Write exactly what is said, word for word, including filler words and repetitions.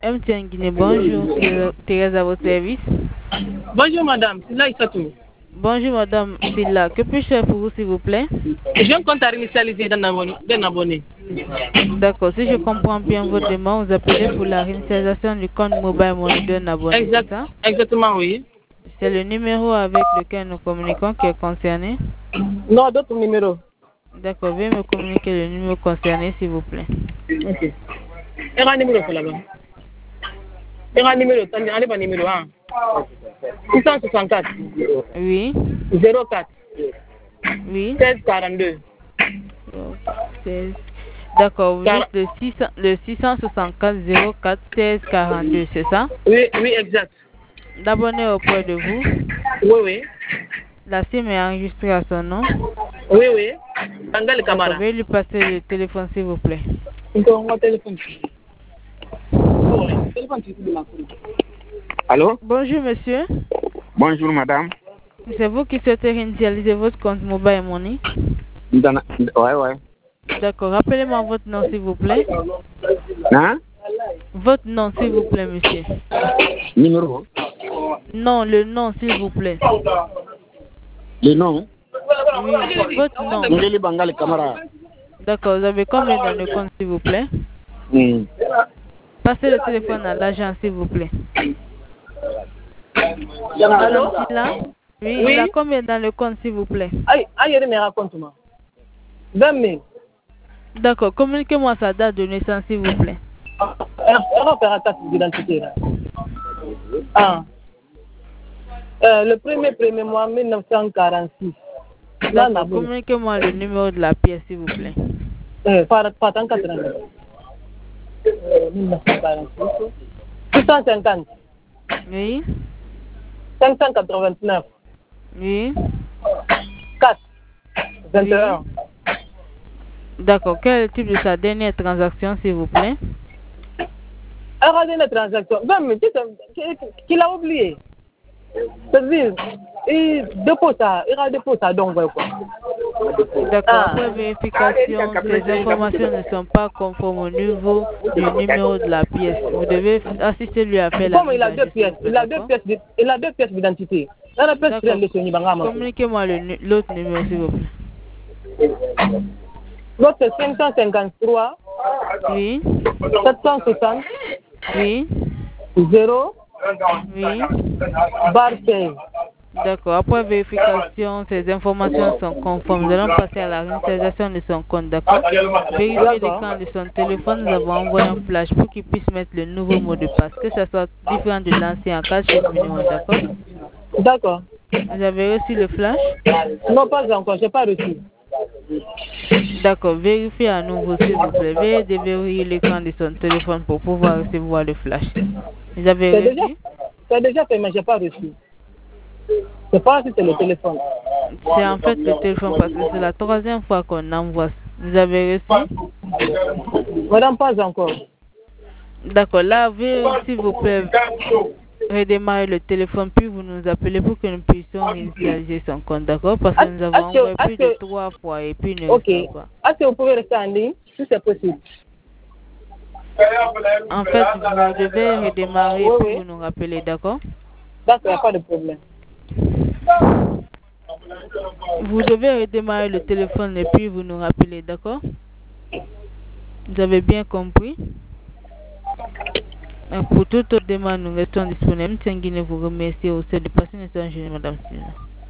M T N Guinée, bonjour. Thérèse à votre service. Bonjour madame, c'est là Issatou. Bonjour madame, c'est là. Que puis-je faire pour vous s'il vous plaît? J'ai un compte à réinitialiser d'un abonné. d'un abonné. D'accord, si je comprends bien votre demande, vous appelez pour la réinitialisation du compte Mobile Money d'un abonné, exact, c'est ça? Exactement, oui. C'est le numéro avec lequel nous communiquons qui est concerné? Non, d'autres numéros. D'accord, veuillez me communiquer le numéro concerné s'il vous plaît. Ok. Il y a un numéro là-bas. Il y a un numéro, allez pas numéro un. six cent soixante-quatre. Oui. zéro quatre. Oui. seize quarante-deux. seize. D'accord, vous êtes le, six cents, le six cent soixante-quatre zéro quatre seize quarante-deux, c'est ça? Oui, oui, exact. D'abonné auprès de vous? Oui, oui. La SIM est enregistrée à son nom? Oui, oui. Bangal Camara. Veuillez lui passer le téléphone s'il vous plaît. téléphone. Allô? Bonjour monsieur. Bonjour madame. C'est vous qui souhaitez réinitialiser votre compte Mobile Money? Ouais, ouais. D'accord, rappelez-moi votre nom s'il vous plaît. Hein? Votre nom s'il vous plaît monsieur. Numéro? Non, le nom s'il vous plaît. Le nom? Oui, votre nom. Ngeli Bangal Camara. D'accord, vous avez combien dans le compte s'il vous plaît? Mm. Passez le téléphone à l'agent s'il vous plaît. Allô? Là? Oui, Oui. il a combien dans le compte s'il vous plaît? Aïe, aïe, il me raconte moi. vingt mille. D'accord, communiquez-moi sa date de naissance s'il vous plaît. On va faire un test d'identité. Ah. Euh, le premier premier mois mille neuf cent quarante-six. D'accord, communiquez-moi le numéro de la pièce s'il vous plaît. Euh, par par tant quatre-vingt. Euh, mille neuf cent quarante-six. six cent cinquante. Oui. cinq cent quatre-vingt-neuf. Oui. quatre. vingt et un. Oui. D'accord, quel est le type de sa dernière transaction s'il vous plaît? Regardez la transaction. vingt mille, qu'il a oublié. C'est-à-dire, il dépose ça, il a déposé ça donc quoi. D'accord, Ah. après vérification, ces informations ne sont pas conformes au niveau du numéro de la pièce. Vous devez assister lui à faire la Comme il a deux pièces, il a deux pièces, il a deux pièces d'identité. Communiquez-moi l'autre numéro s'il vous plaît. L'autre c'est cinq cent cinquante-trois. Oui. sept cent soixante. Oui. zéro. Oui. Barre seize. D'accord. Après vérification, ces informations sont conformes. Nous allons passer à la réinitialisation de son compte. D'accord. Vérifier l'écran de son téléphone. Nous avons envoyé un flash pour qu'il puisse mettre le nouveau mot de passe. Que ce soit différent de l'ancien en cas de chute minimum. D'accord. D'accord. Vous avez reçu le flash? Non, pas encore. Je n'ai pas reçu. D'accord. Vérifiez à nouveau s'il vous plaît. Veuillez déverrouiller l'écran de son téléphone pour pouvoir recevoir le flash. Vous avez reçu? Déjà, c'est déjà fait, mais je n'ai pas reçu. Je sais pas si c'est le téléphone. C'est en fait le téléphone parce que c'est la troisième fois qu'on envoie. Vous avez reçu? Madame, pas encore. D'accord. Là, veuillez s'il vous plaît redémarrer le téléphone puis vous nous appelez pour que nous puissions réinitialiser son compte. D'accord? Parce que nous avons envoyé plus de trois fois et puis ne Ok. restons pas. Est-ce que vous pouvez rester en ligne si c'est possible? En fait, vous devez redémarrer oui, pour oui. vous nous rappeler. D'accord? D'accord, il n'y a pas de problème. Vous devez redémarrer le téléphone et puis vous nous rappelez, d'accord? Vous avez bien compris? Pour toute autre demande, nous restons disponibles. Tiens, vous remercie au sein de passer une excellente journée, madame.